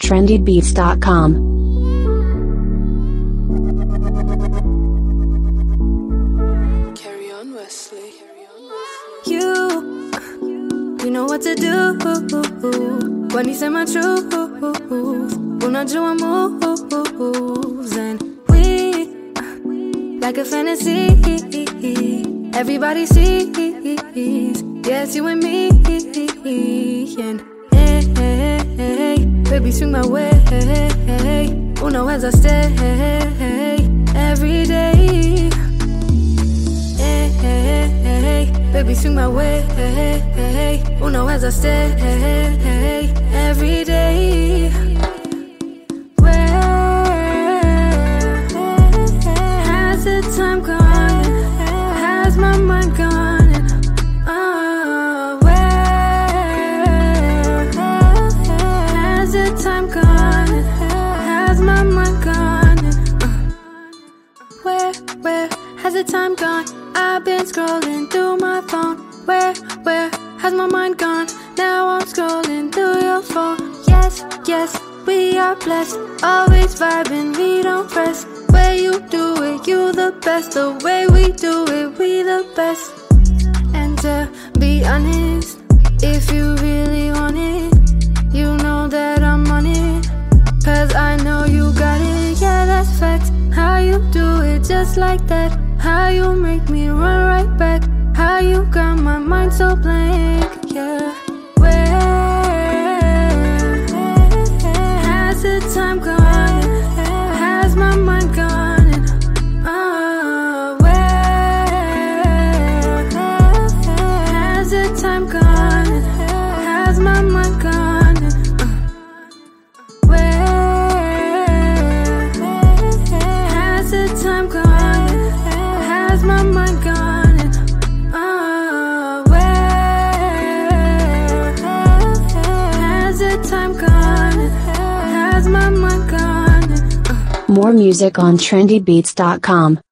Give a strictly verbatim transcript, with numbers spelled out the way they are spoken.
trendy beats dot com. Carry on, Wesley. You, you know what to do when you say my truth. Unajua moves and we like a fantasy. Everybody sees, yes, you and me. And hey, hey, hey, baby, swing my way. Uno as I stay every day. Hey, hey, hey, baby, swing my way. Uno as I stay every day. Where has the time gone? Has my mind gone? Oh, where has the time gone? Has my mind gone? Where, where has the time gone? I've been scrolling through my phone. Where, where has my mind gone? Now I'm scrolling through your phone. Yes, yes, we are blessed. Always vibing, we don't press. Where you do it, you the best. The way we do it, we the best. And to be honest, if you really want it, you know that I'm on it. Cause I know you got it, yeah, that's facts. How you do it just like that. How you make me run right back. How you got my mind so blank, yeah. Where has the time gone? Has my mind gone? Oh, where has the time gone? Has my mind gone? Where has the time gone? Has my mind gone? Oh, where has the time gone? Has my mind gone? More music on trendy beats dot com.